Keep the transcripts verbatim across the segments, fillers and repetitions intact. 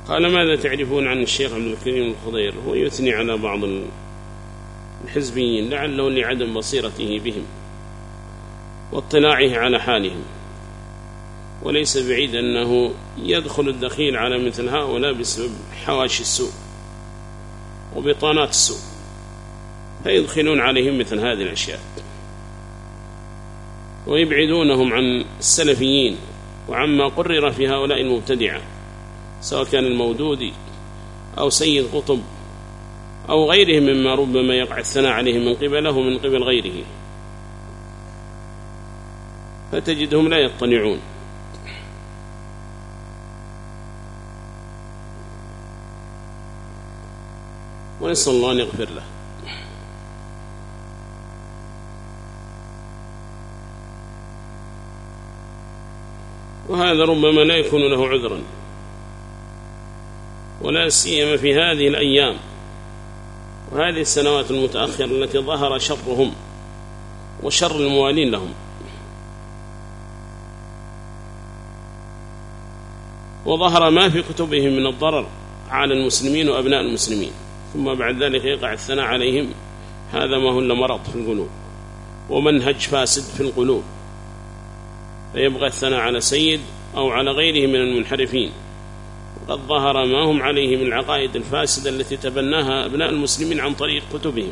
قال ماذا تعرفون عن الشيخ عبد الكريم الخضير؟ هو يثني على بعض الحزبيين لعله لعدم بصيرته بهم واطلاعه على حالهم، وليس بعيد أنه يدخل الدخيل على مثل هؤلاء بسبب حواشي السوء وبطانات السوء، فيدخلون عليهم مثل هذه الأشياء ويبعدونهم عن السلفيين وعما قرر في هؤلاء المبتدعة، سواء كان المودودي أو سيد قطب أو غيرهم مما ربما يقع الثناء عليهم من قبله من قبل غيره، فتجدهم لا يطلعون. ونسأل الله أن يغفر له. وهذا ربما لا يكون له عذرا، ولا سيما في هذه الأيام وهذه السنوات المتأخرة التي ظهر شرهم وشر الموالين لهم، وظهر ما في كتبهم من الضرر على المسلمين وأبناء المسلمين، ثم بعد ذلك يقع الثناء عليهم. هذا ما هو إلا مرض في القلوب ومنهج فاسد في القلوب، فيبغى الثناء على سيد أو على غيره من المنحرفين، وقد ظهر ما هم عليه من العقائد الفاسدة التي تبناها أبناء المسلمين عن طريق كتبهم،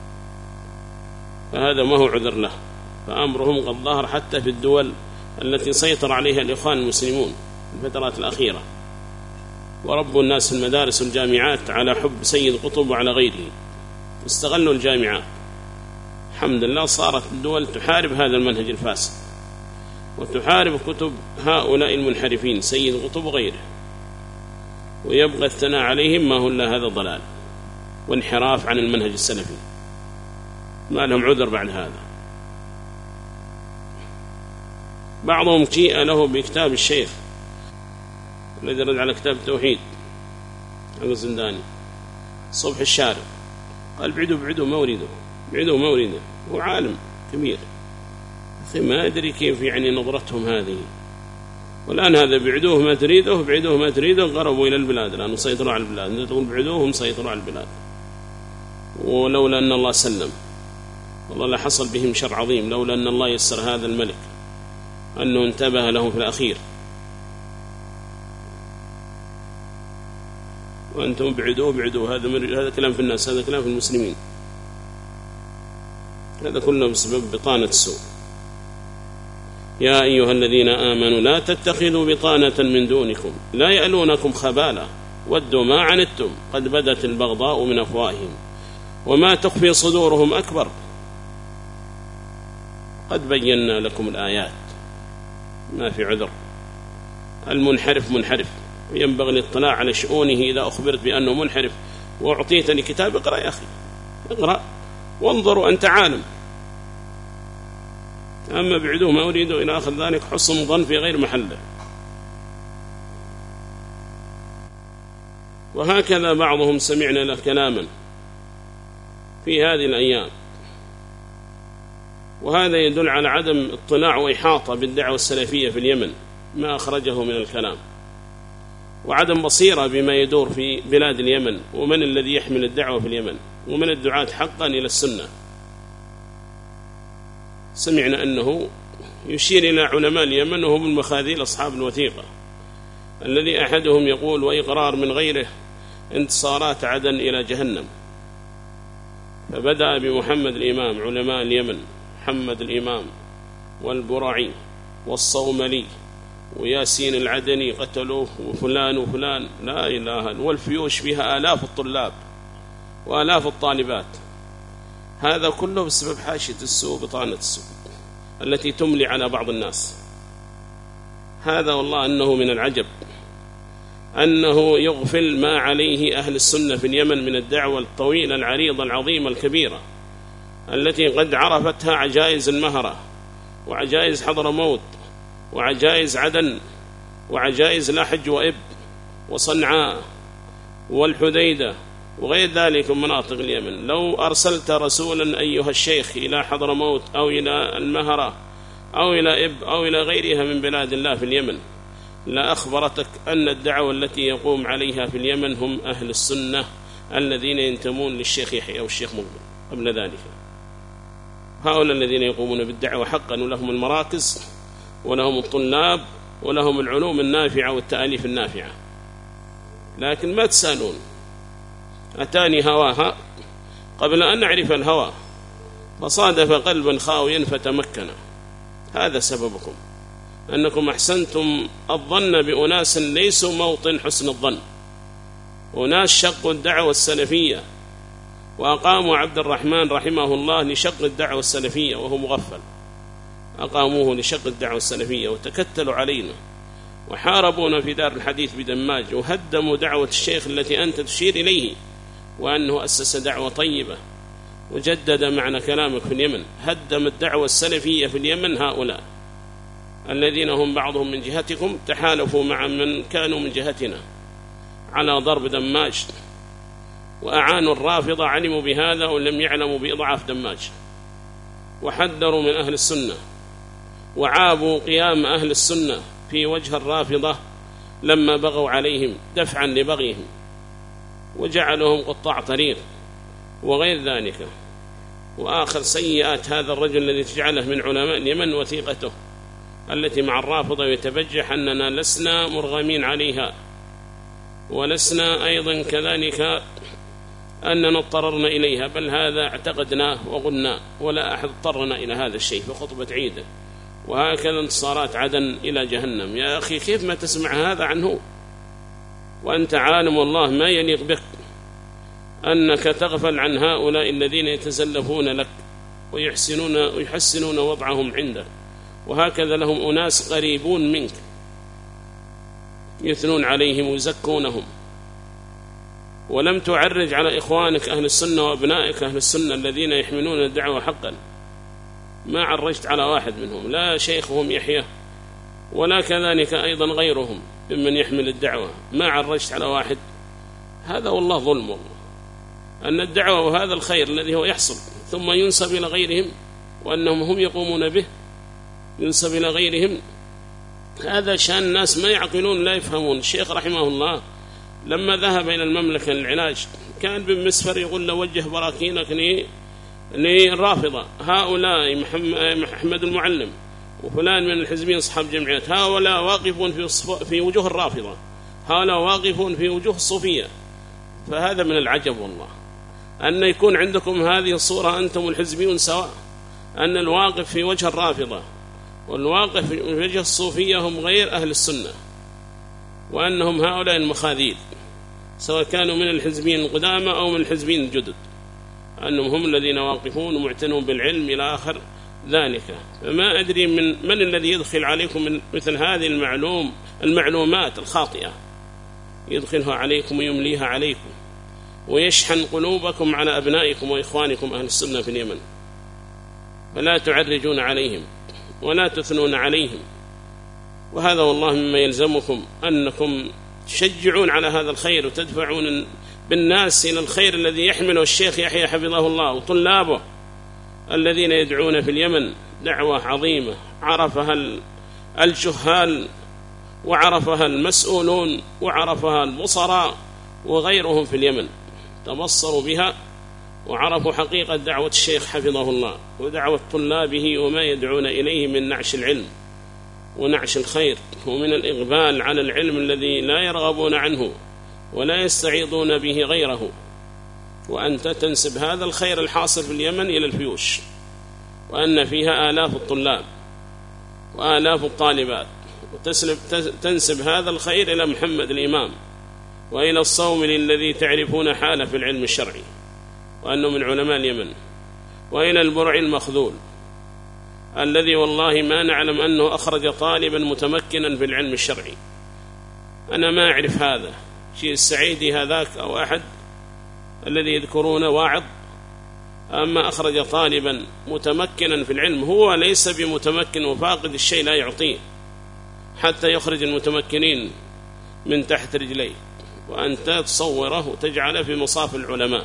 فهذا ما هو عذر له. فأمرهم قد ظهر حتى في الدول التي سيطر عليها الإخوان المسلمون في الفترات الأخيرة، وربوا الناس في المدارس والجامعات على حب سيد قطب وعلى غيره، استغلوا الجامعات. الحمد لله صارت الدول تحارب هذا المنهج الفاسد وتحارب كتب هؤلاء المنحرفين سيد قطب وغيره، ويبغى الثناء عليهم ما هو إلا هذا ضلال وانحراف عن المنهج السلفي، ما لهم عذر بعد هذا. بعضهم جيء له بكتاب الشيخ الذي رد على كتاب التوحيد على الزنداني صبح الشارع، قال بعدوا بعدوا ما أريده، بعدوا ما أريده، هو عالم كبير، أخي ما أدري كيف يعني نظرتهم هذه. والآن هذا بعدوه ما تريده، بعدوه ما تريده، قربوا إلى البلاد الآن وسيطروا على البلاد. أنت تقول بعدوهم سيطروا على البلاد، ولولا أن الله سلم والله لا حصل بهم شر عظيم، لولا أن الله يسر هذا الملك أنه انتبه له في الأخير. وأنتم بعدوه بعدوه، هذا هذا كلام في الناس، هذا كلام في المسلمين، هذا كله بسبب بطانة السوء. يا أيها الذين آمنوا لا تتخذوا بطانة من دونكم لا يألونكم خبالا ودوا ما عنتم قد بدت البغضاء من أفواههم وما تخفي صدورهم أكبر قد بينا لكم الآيات. ما في عذر، المنحرف منحرف، وينبغي الاطلاع على شؤونه. إذا أخبرت بأنه منحرف وأعطيتني كتاب اقرأ يا أخي، اقرأ وانظروا أنت عالم. أما بعدوه ما أريده إلى آخر ذلك حسن ظن في غير محله. وهكذا بعضهم سمعنا له كلاما في هذه الأيام، وهذا يدل على عدم اطلاع وإحاطة بالدعوة السلفية في اليمن ما أخرجه من الكلام، وعدم بصيرة بما يدور في بلاد اليمن، ومن الذي يحمل الدعوة في اليمن، ومن الدعاة حقا إلى السنة. سمعنا أنه يشير إلى علماء اليمن وهم المخاذيل أصحاب الوثيقة، الذي أحدهم يقول وإقرار من غيره انتصارات عدن إلى جهنم. فبدأ بمحمد الإمام علماء اليمن، محمد الإمام والبرعي والصوملي وياسين العدني قتلوه، وفلان وفلان، لا إله، والفيوش فيها آلاف الطلاب وآلاف الطالبات. هذا كله بسبب حاشية السوء بطانة السوء التي تملي على بعض الناس. هذا والله أنه من العجب أنه يغفل ما عليه أهل السنة في اليمن من الدعوة الطويلة العريضة العظيمة الكبيرة التي قد عرفتها عجائز المهرة وعجائز حضرموت وعجائز عدن وعجائز لحج وإب وصنعاء والحديدة وغير ذلك من مناطق اليمن. لو أرسلت رسولا أيها الشيخ إلى حضرموت أو إلى المهرة أو إلى إب أو إلى غيرها من بلاد الله في اليمن لا أخبرتك أن الدعوة التي يقوم عليها في اليمن هم أهل السنة الذين ينتمون للشيخ يحيى أو الشيخ مقبل. قبل ذلك هؤلاء الذين يقومون بالدعوة حقا، ولهم المراكز ولهم الطلاب ولهم العلوم النافعة والتأليف النافعة. لكن ما تسألون، أتاني هواها قبل أن أعرف الهوى، فصادف قلبا خاويا فتمكن. هذا سببكم، أنكم أحسنتم الظن بأناس ليسوا موطن حسن الظن. أناس شقوا الدعوة السلفية وأقاموا عبد الرحمن رحمه الله لشق الدعوة السلفية وهو مغفل، أقاموه لشق الدعوة السلفية وتكتلوا علينا وحاربونا في دار الحديث بدماج، وهدموا دعوة الشيخ التي أنت تشير إليه وأنه أسس دعوة طيبة وجدد معنى كلامك في اليمن. هدم الدعوة السلفية في اليمن هؤلاء الذين هم بعضهم من جهتكم تحالفوا مع من كانوا من جهتنا على ضرب دماج، وأعانوا الرافضة، علموا بهذا ولم يعلموا بإضعاف دماج، وحذروا من أهل السنة وعابوا قيام أهل السنة في وجه الرافضة لما بغوا عليهم دفعا لبغيهم، وجعلهم قطاع طريق وغير ذلك. وآخر سيئات هذا الرجل الذي تجعله من علماء اليمن وثيقته التي مع الرافضة يتبجح أننا لسنا مرغمين عليها، ولسنا أيضا كذلك أننا اضطررنا إليها، بل هذا اعتقدناه وقلنا، ولا أحد اضطرنا إلى هذا الشيء في خطبة عيده. وهكذا انتصارات عدن إلى جهنم. يا أخي كيف ما تسمع هذا عنه وأنت عالم والله ما يليق بك أنك تغفل عن هؤلاء الذين يتزلفون لك ويحسنون, ويحسنون وضعهم عندك. وهكذا لهم أناس قريبون منك يثنون عليهم ويزكونهم، ولم تعرج على إخوانك أهل السنة وأبنائك أهل السنة الذين يحملون الدعوة حقا. ما عرجت على واحد منهم، لا شيخهم يحيى ولا كذلك أيضا غيرهم ممن يحمل الدعوة، ما عرجت على واحد. هذا والله ظلم والله، أن الدعوة وهذا الخير الذي هو يحصل ثم ينسب إلى غيرهم وأنهم هم يقومون به، ينسب إلى غيرهم. هذا شأن الناس ما يعقلون لا يفهمون. الشيخ رحمه الله لما ذهب إلى المملكة للعلاج كان بن مسفر يقول له وجه براكينك للرافضة، هؤلاء محمد المعلم وفلان من الحزبين أصحاب جمعيات، هؤلاء واقفون في, في وجوه الرافضة، هؤلاء واقفون في وجوه الصوفية. فهذا من العجب والله أن يكون عندكم هذه الصورة أنتم الحزبيون سواء، أن الواقف في وجه الرافضة والواقف في وجه الصوفية هم غير أهل السنة، وأنهم هؤلاء المخاذيل سواء كانوا من الحزبين القدامى أو من الحزبين الجدد، أنهم هم الذين واقفون ومعتنون بالعلم إلى آخر ذلك. فما أدري من من الذي يدخل عليكم من مثل هذه المعلوم المعلومات الخاطئة، يدخلها عليكم ويمليها عليكم ويشحن قلوبكم على أبنائكم وإخوانكم أهل السنة في اليمن. فلا تعرجون عليهم ولا تثنون عليهم. وهذا والله مما يلزمكم أنكم تشجعون على هذا الخير وتدفعون بالناس إلى الخير الذي يحمله الشيخ يحيى حفظه الله وطلابه الذين يدعون في اليمن دعوة عظيمة عرفها الجهال وعرفها المسؤولون وعرفها البصراء وغيرهم في اليمن، تبصروا بها وعرفوا حقيقة دعوة الشيخ حفظه الله ودعوة طلابه وما يدعون إليه من نعش العلم ونعش الخير ومن الإقبال على العلم الذي لا يرغبون عنه ولا يستعيضون به غيره. وأنت تنسب هذا الخير الحاصل في اليمن إلى الفيوش، وأن فيها آلاف الطلاب وآلاف الطالبات، وتنسب هذا الخير إلى محمد الإمام وإلى الصوملي الذي تعرفون حاله في العلم الشرعي وأنه من علماء اليمن، وإلى البرعي المخذول الذي والله ما نعلم أنه أخرج طالبا متمكنا في العلم الشرعي. أنا ما أعرف هذا شيء السعيدي هذاك أو أحد الذي يذكرون واعظ، أما أخرج طالبا متمكنا في العلم، هو ليس بمتمكن وفاقد الشيء لا يعطيه حتى يخرج المتمكنين من تحت رجليه، وأنت تصوره وتجعله في مصاف العلماء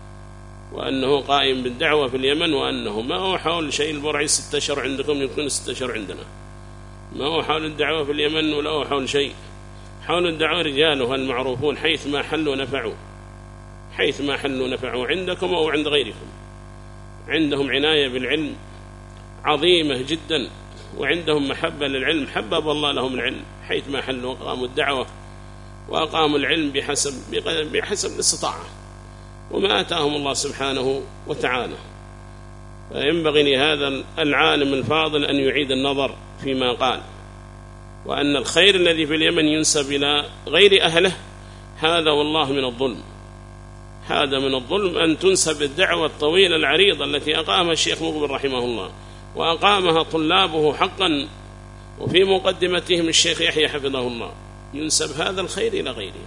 وأنه قائم بالدعوة في اليمن، وأنه ما هو حول شيء البرعي ستة أشهر عندكم يمكن ستة أشهر عندنا. ما هو حول الدعوة في اليمن ولا هو حول شيء. حول الدعوة رجالها المعروفون حيث ما حلوا نفعوا، حيث ما حلوا نفعوا عندكم أو عند غيركم. عندهم عناية بالعلم عظيمة جدا، وعندهم محبة للعلم، حبب الله لهم العلم حيث ما حلوا وقاموا الدعوة وأقاموا العلم بحسب, بحسب الاستطاعة وما آتاهم الله سبحانه وتعالى. فينبغي لهذا العالم الفاضل أن يعيد النظر فيما قال، وأن الخير الذي في اليمن ينسب إلى غير أهله، هذا والله من الظلم. هذا من الظلم أن تنسب الدعوة الطويلة العريضة التي أقامها الشيخ مقبل رحمه الله وأقامها طلابه حقا، وفي مقدمتهم الشيخ يحيى حفظه الله، ينسب هذا الخير إلى غيره.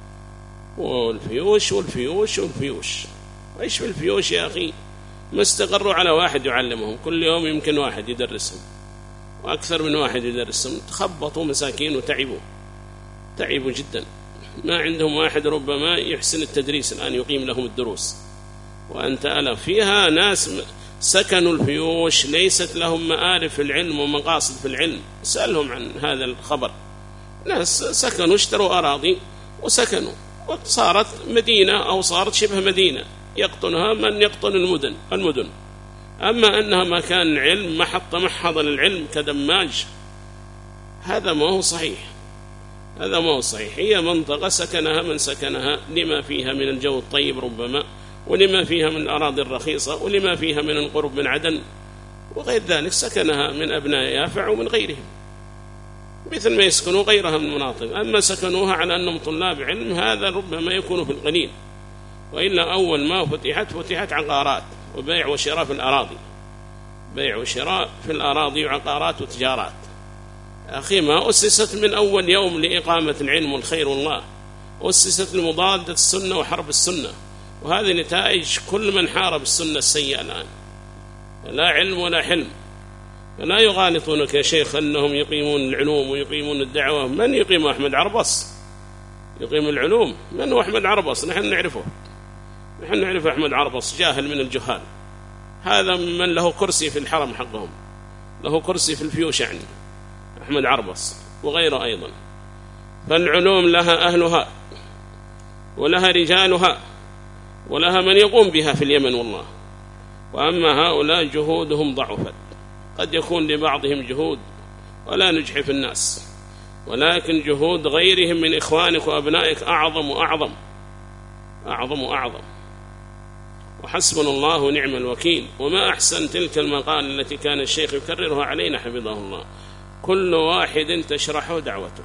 والفيوش والفيوش والفيوش، وإيش في الفيوش يا أخي؟ ما استقروا على واحد يعلمهم، كل يوم يمكن واحد يدرسهم وأكثر من واحد يدرسهم، تخبطوا مساكين وتعبوا، تعبوا جدا. ما عندهم واحد ربما يحسن التدريس الآن يقيم لهم الدروس، وأنت ألف فيها ناس سكنوا الفيوش ليست لهم مآرف في العلم ومقاصد في العلم. سألهم عن هذا الخبر، ناس سكنوا اشتروا أراضي وسكنوا، وصارت مدينة أو صارت شبه مدينة يقطنها من يقطن المدن المدن أما أنها مكان علم محط محض للعلم كدماج، هذا ما هو صحيح، هذا ما هو صحيح. هي منطقة سكنها من سكنها لما فيها من الجو الطيب ربما، ولما فيها من الأراضي الرخيصة، ولما فيها من القرب من عدن وغير ذلك، سكنها من أبناء يافع ومن غيرهم مثل ما يسكنوا غيرها من المناطق. أما سكنوها على أنهم طلاب علم، هذا ربما يكون في القليل، وإلا أول ما فتحت فتحت عقارات وبيع وشراء في الأراضي، بيع وشراء في الأراضي وعقارات وتجارات. أخي ما أسست من أول يوم لإقامة العلم والخير والله، أسست لمضادة السنة وحرب السنة، وهذه نتائج كل من حارب السنة السيئة الآن. لا علم ولا حلم، لا يغالطونك يا شيخ أنهم يقيمون العلوم ويقيمون الدعوة. من يقيم؟ أحمد عربص يقيم العلوم. من هو أحمد عربص؟ نحن نعرفه، نحن نعرف أحمد عربص جاهل من الجهال. هذا من له كرسي في الحرم حقهم، له كرسي في الفيوش يعني أحمد عربص وغيره أيضا. فالعلوم لها أهلها ولها رجالها ولها من يقوم بها في اليمن والله. وأما هؤلاء جهودهم ضعفت، قد يكون لبعضهم جهود ولا نجحف الناس، ولكن جهود غيرهم من إخوانك وأبنائك أعظم وأعظم أعظم وأعظم. وحسبنا الله ونعم الوكيل. وما أحسن تلك المقالة التي كان الشيخ يكررها علينا حفظه الله: كل واحد تشرح دعوته،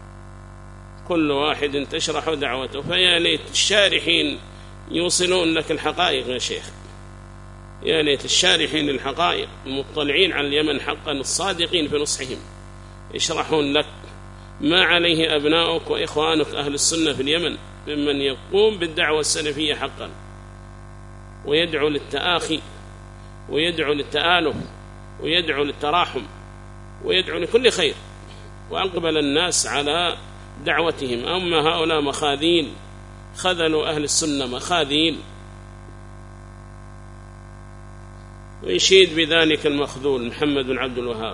كل واحد تشرح دعوته. فيا ليت الشارحين يوصلون لك الحقائق يا شيخ، يا ليت الشارحين الحقائق المطلعين على اليمن حقا الصادقين في نصحهم يشرحون لك ما عليه أبناؤك وإخوانك أهل السنة في اليمن ممن يقوم بالدعوة السلفية حقا، ويدعو للتآخي ويدعو للتآلف ويدعو للتراحم ويدعو لكل خير، وأقبل الناس على دعوتهم. أما هؤلاء مخاذيل، خذلوا أهل السنة مخاذيل. ويشيد بذلك المخذول محمد بن عبد الوهاب.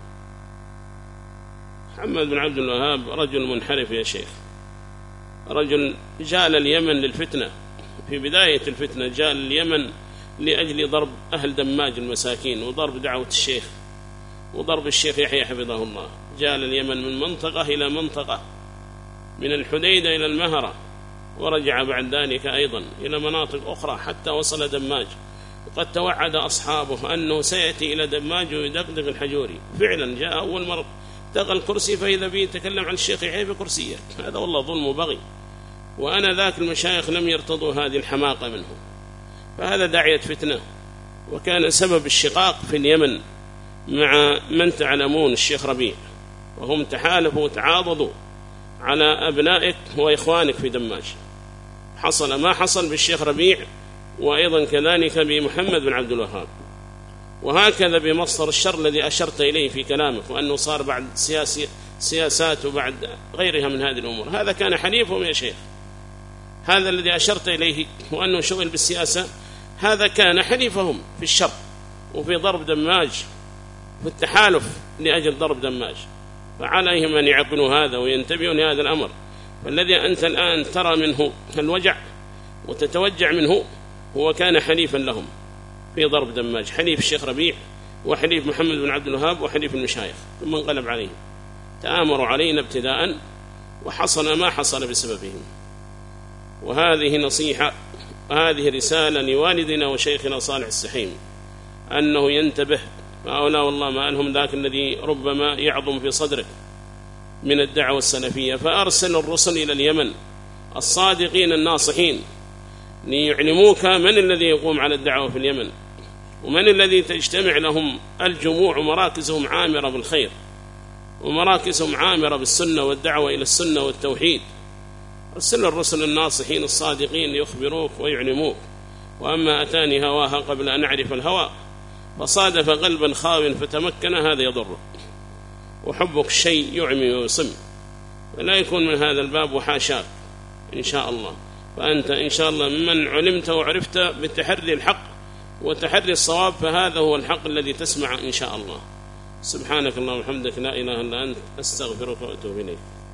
محمد بن عبد الوهاب رجل منحرف يا شيخ، رجل جاء اليمن للفتنة، في بداية الفتنة جاء اليمن لأجل ضرب أهل دماج المساكين وضرب دعوة الشيخ وضرب الشيخ يحيى حفظه الله. جاء اليمن من منطقة إلى منطقة، من الحديدة إلى المهرة، ورجع بعد ذلك أيضا إلى مناطق أخرى حتى وصل دماج. وقد توعد أصحابه أنه سيأتي إلى دماج ويدقدق الحجوري. فعلا جاء أول مرة تغى الكرسي فإذا به يتكلم عن الشيخ يحيى في كرسيه. هذا والله ظلم وبغي، وأنا ذاك المشايخ لم يرتضوا هذه الحماقة منه. فهذا داعية فتنة، وكان سبب الشقاق في اليمن مع من تعلمون الشيخ ربيع، وهم تحالفوا وتعاضدوا على أبنائك وإخوانك في دماج. حصل ما حصل بالشيخ ربيع، وأيضا كذلك بمحمد بن عبد الوهاب، وهكذا بمصدر الشر الذي أشرت إليه في كلامك، وأنه صار بعد سياسي سياسات وبعد غيرها من هذه الأمور. هذا كان حليفهم يا شيخ، هذا الذي أشرت إليه وأنه شغل بالسياسة، هذا كان حليفهم في الشر وفي ضرب دماج، في التحالف لأجل ضرب دماج. فعليهم أن يعقلوا هذا وينتبهوا لهذا الأمر. فالذي أنت الآن ترى منه الوجع وتتوجع منه هو كان حليفا لهم في ضرب دماج، حليف الشيخ ربيع وحليف محمد بن عبد الوهاب وحليف المشايخ، ثم انقلب عليهم، تآمروا علينا ابتداء وحصل ما حصل بسببهم. وهذه نصيحة، هذه رسالة لوالدنا وشيخنا صالح السحيم أنه ينتبه. هؤلاء والله ما لهم ذاك الذي ربما يعظم في صدرك من الدعوة السلفية، فأرسل الرسل إلى اليمن الصادقين الناصحين ليعلموك من الذي يقوم على الدعوة في اليمن، ومن الذي تجتمع لهم الجموع ومراكزهم عامرة بالخير ومراكزهم عامرة بالسنة والدعوة إلى السنة والتوحيد. أرسل الرسل الناصحين الصادقين ليخبروك ويعلموك. وأما أتاني هواها قبل أن أعرف الهوى فصادف قلبا خاو فتمكن، هذا يضر. وحبك شيء يعمي ويصم، فلا يكون من هذا الباب وحاشاك إن شاء الله. فأنت إن شاء الله ممن علمت وعرفت بالتحري الحق وتحري الصواب، فهذا هو الحق الذي تسمع إن شاء الله. سبحانك اللهم وبحمدك، لا إله إلا أنت، أستغفرك وأتوب إليك.